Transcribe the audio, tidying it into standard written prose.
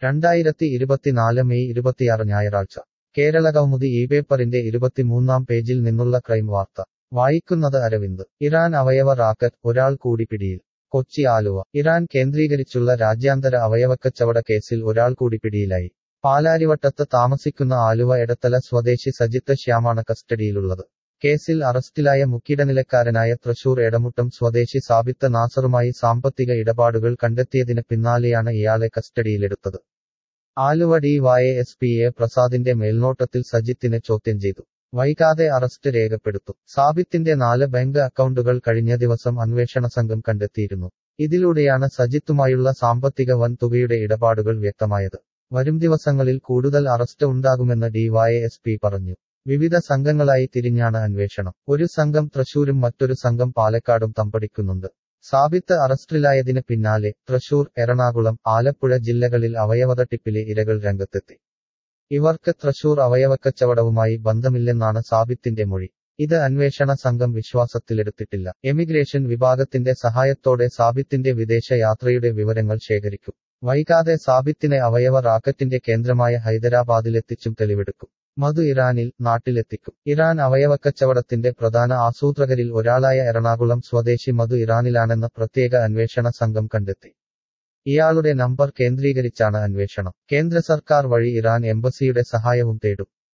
2024 May 26 ഞായറാഴ്ച കേരള കൗമുദി ഈ പേപ്പറിന്റെ 23-ാം പേജിൽ നിന്നുള്ള ക്രൈം വാർത്ത വായിക്കുന്നത് അരവിന്ദ്. ഇറാൻ അവയവ റാക്കറ്റ്, ഒരാൾ കൂടി പിടിയിൽ. കൊച്ചി ആലുവ. ഇറാൻ കേന്ദ്രീകരിച്ചുള്ള രാജ്യാന്തര അവയവക്കച്ചവട കേസിൽ ഒരാൾ കൂടി പിടിയിലായി. പാലാരിവട്ടത്ത് താമസിക്കുന്ന ആലുവ എടത്തല സ്വദേശി സജിത്ത് ശ്യാമാണ് കസ്റ്റഡിയിലുള്ളത്. കേസിൽ അറസ്റ്റിലായ മുക്കിടനിലക്കാരനായ തൃശൂർ എടമുട്ടം സ്വദേശി സാബിത്ത് നാസറുമായി സാമ്പത്തിക ഇടപാടുകൾ കണ്ടെത്തിയതിന് പിന്നാലെയാണ് ഇയാളെ കസ്റ്റഡിയിലെടുത്തത്. ആലുവ DYSP A പ്രസാദിന്റെ മേൽനോട്ടത്തിൽ സജിത്തിനെ ചോദ്യം ചെയ്തു. വൈകാതെ അറസ്റ്റ് രേഖപ്പെടുത്തും. സാബിത്തിന്റെ 4 ബാങ്ക് അക്കൗണ്ടുകൾ കഴിഞ്ഞ ദിവസം അന്വേഷണ സംഘം കണ്ടെത്തിയിരുന്നു. ഇതിലൂടെയാണ് സജിത്തുമായുള്ള സാമ്പത്തിക വൻതുകയുടെ ഇടപാടുകൾ വ്യക്തമായത്. വരും ദിവസങ്ങളിൽ കൂടുതൽ അറസ്റ്റ് ഉണ്ടാകുമെന്ന് DYSP പറഞ്ഞു. വിവിധ സംഘങ്ങളായി തിരിഞ്ഞാണ് അന്വേഷണം. ഒരു സംഘം തൃശൂരും മറ്റൊരു സംഘം പാലക്കാടും തമ്പടിക്കുന്നുണ്ട്. സാബിത്ത് അറസ്റ്റിലായതിന് പിന്നാലെ തൃശൂർ, എറണാകുളം, ആലപ്പുഴ ജില്ലകളിൽ അവയവതട്ടിപ്പിലെ ഇരകൾ രംഗത്തെത്തി. ഇവർക്ക് തൃശൂർ അവയവക്കച്ചവടവുമായി ബന്ധമില്ലെന്നാണ് സാബിത്തിന്റെ മൊഴി. ഇത് അന്വേഷണ സംഘം വിശ്വാസത്തിലെടുത്തിട്ടില്ല. എമിഗ്രേഷൻ വിഭാഗത്തിന്റെ സഹായത്തോടെ സാബിത്തിന്റെ വിദേശ യാത്രയുടെ വിവരങ്ങൾ ശേഖരിക്കും. വൈകാതെ സാബിത്തിനെ അവയവ റാക്കറ്റിന്റെ കേന്ദ്രമായ ഹൈദരാബാദിലെത്തിച്ചും തെളിവെടുക്കും. മധു ഇറാനിൽ, നാട്ടിലെത്തിക്കും. ഇറാൻ അവയവക്കച്ചവടത്തിന്റെ പ്രധാന ആസൂത്രകരിൽ ഒരാളായ എറണാകുളം സ്വദേശി മധു ഇറാനിലാണെന്ന് പ്രത്യേക അന്വേഷണ സംഘം കണ്ടെത്തി. ഇയാളുടെ നമ്പർ കേന്ദ്രീകരിച്ചാണ് അന്വേഷണം. കേന്ദ്ര സർക്കാർ വഴി ഇറാൻ എംബസിയുടെ സഹായവും തേടും.